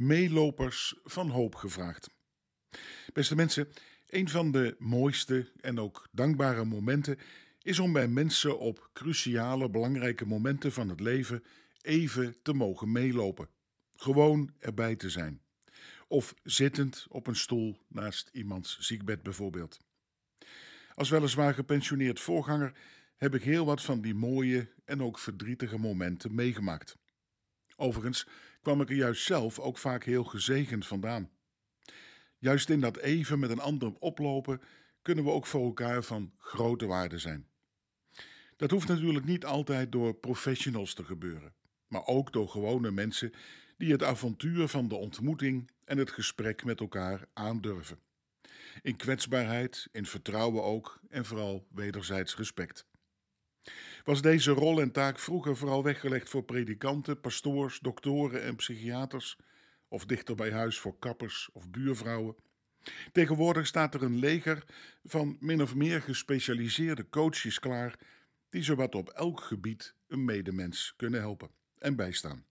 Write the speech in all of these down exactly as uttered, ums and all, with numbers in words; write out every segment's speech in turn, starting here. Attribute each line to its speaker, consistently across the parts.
Speaker 1: meelopers van hoop gevraagd. Beste mensen, een van de mooiste en ook dankbare momenten is om bij mensen op cruciale, belangrijke momenten van het leven even te mogen meelopen. Gewoon erbij te zijn. Of zittend op een stoel naast iemands ziekbed bijvoorbeeld. Als weliswaar gepensioneerd voorganger heb ik heel wat van die mooie en ook verdrietige momenten meegemaakt. Overigens kwam ik er juist zelf ook vaak heel gezegend vandaan. Juist in dat even met een ander oplopen kunnen we ook voor elkaar van grote waarde zijn. Dat hoeft natuurlijk niet altijd door professionals te gebeuren, maar ook door gewone mensen die het avontuur van de ontmoeting en het gesprek met elkaar aandurven. In kwetsbaarheid, in vertrouwen ook en vooral wederzijds respect. Was deze rol en taak vroeger vooral weggelegd voor predikanten, pastoors, doktoren en psychiaters, of dichter bij huis voor kappers of buurvrouwen? Tegenwoordig staat er een leger van min of meer gespecialiseerde coaches klaar die zowat op elk gebied een medemens kunnen helpen en bijstaan.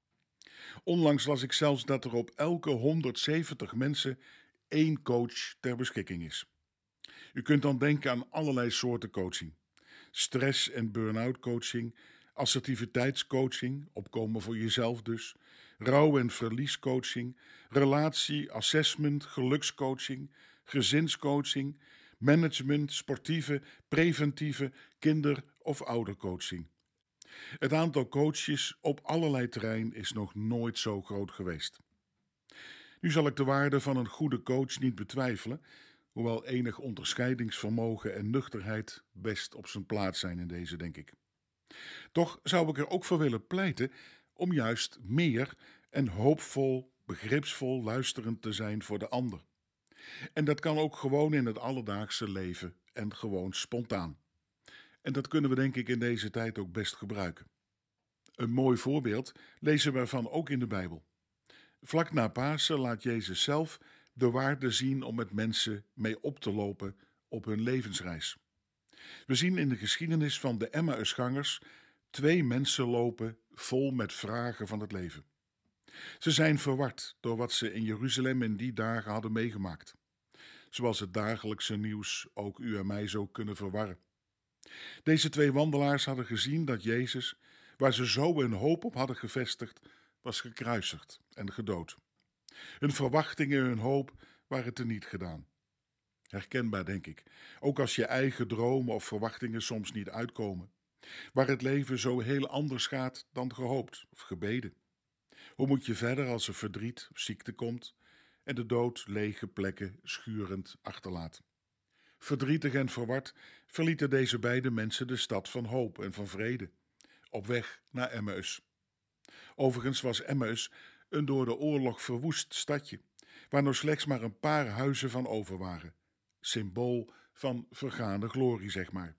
Speaker 1: Onlangs las ik zelfs dat er op elke honderdzeventig mensen één coach ter beschikking is. U kunt dan denken aan allerlei soorten coaching. Stress- en burn-out coaching, assertiviteitscoaching, opkomen voor jezelf dus, rouw- en verliescoaching, relatie-assessment, gelukscoaching, gezinscoaching, management, sportieve, preventieve, kinder- of oudercoaching. Het aantal coaches op allerlei terrein is nog nooit zo groot geweest. Nu zal ik de waarde van een goede coach niet betwijfelen, hoewel enig onderscheidingsvermogen en nuchterheid best op zijn plaats zijn in deze, denk ik. Toch zou ik er ook voor willen pleiten om juist meer en hoopvol, begripsvol luisterend te zijn voor de ander. En dat kan ook gewoon in het alledaagse leven en gewoon spontaan. En dat kunnen we denk ik in deze tijd ook best gebruiken. Een mooi voorbeeld lezen we ervan ook in de Bijbel. Vlak na Pasen laat Jezus zelf de waarde zien om met mensen mee op te lopen op hun levensreis. We zien in de geschiedenis van de Emmausgangers twee mensen lopen vol met vragen van het leven. Ze zijn verward door wat ze in Jeruzalem in die dagen hadden meegemaakt. Zoals het dagelijkse nieuws ook u en mij zo kunnen verwarren. Deze twee wandelaars hadden gezien dat Jezus, waar ze zo hun hoop op hadden gevestigd, was gekruisigd en gedood. Hun verwachtingen en hun hoop waren teniet gedaan. Herkenbaar, denk ik, ook als je eigen dromen of verwachtingen soms niet uitkomen. Waar het leven zo heel anders gaat dan gehoopt of gebeden. Hoe moet je verder als er verdriet of ziekte komt en de dood lege plekken schurend achterlaat? Verdrietig en verward verlieten deze beide mensen de stad van hoop en van vrede, op weg naar Emmaus. Overigens was Emmaus een door de oorlog verwoest stadje, waar nog slechts maar een paar huizen van over waren. Symbool van vergane glorie, zeg maar.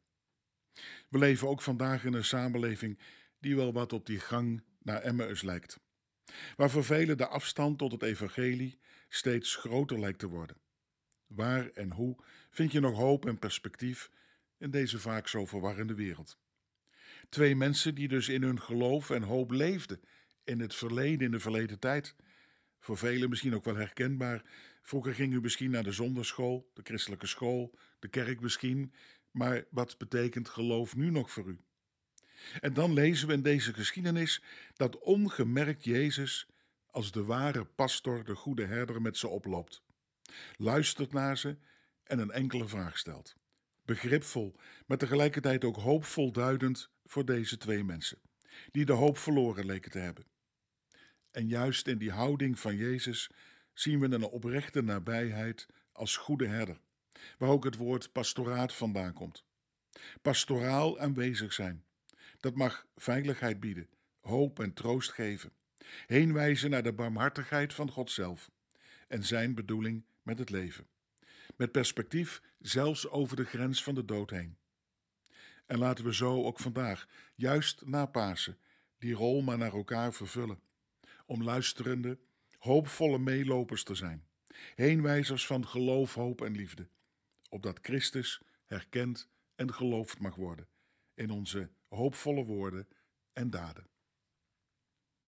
Speaker 1: We leven ook vandaag in een samenleving die wel wat op die gang naar Emmaus lijkt. Waar voor velen de afstand tot het evangelie steeds groter lijkt te worden. Waar en hoe vind je nog hoop en perspectief in deze vaak zo verwarrende wereld? Twee mensen die dus in hun geloof en hoop leefden in het verleden, in de verleden tijd. Voor velen misschien ook wel herkenbaar. Vroeger ging u misschien naar de zonderschool, de christelijke school, de kerk misschien. Maar wat betekent geloof nu nog voor u? En dan lezen we in deze geschiedenis dat ongemerkt Jezus als de ware pastor, de goede herder, met ze oploopt. Luistert naar ze en een enkele vraag stelt. Begripvol, maar tegelijkertijd ook hoopvol duidend voor deze twee mensen, die de hoop verloren leken te hebben. En juist in die houding van Jezus zien we een oprechte nabijheid als goede herder, waar ook het woord pastoraat vandaan komt. Pastoraal aanwezig zijn, dat mag veiligheid bieden, hoop en troost geven, heenwijzen naar de barmhartigheid van God zelf en zijn bedoeling met het leven. Met perspectief zelfs over de grens van de dood heen. En laten we zo ook vandaag, juist na Pasen, die rol maar naar elkaar vervullen. Om luisterende, hoopvolle meelopers te zijn. Heenwijzers van geloof, hoop en liefde. Opdat Christus herkend en geloofd mag worden in onze hoopvolle woorden en daden.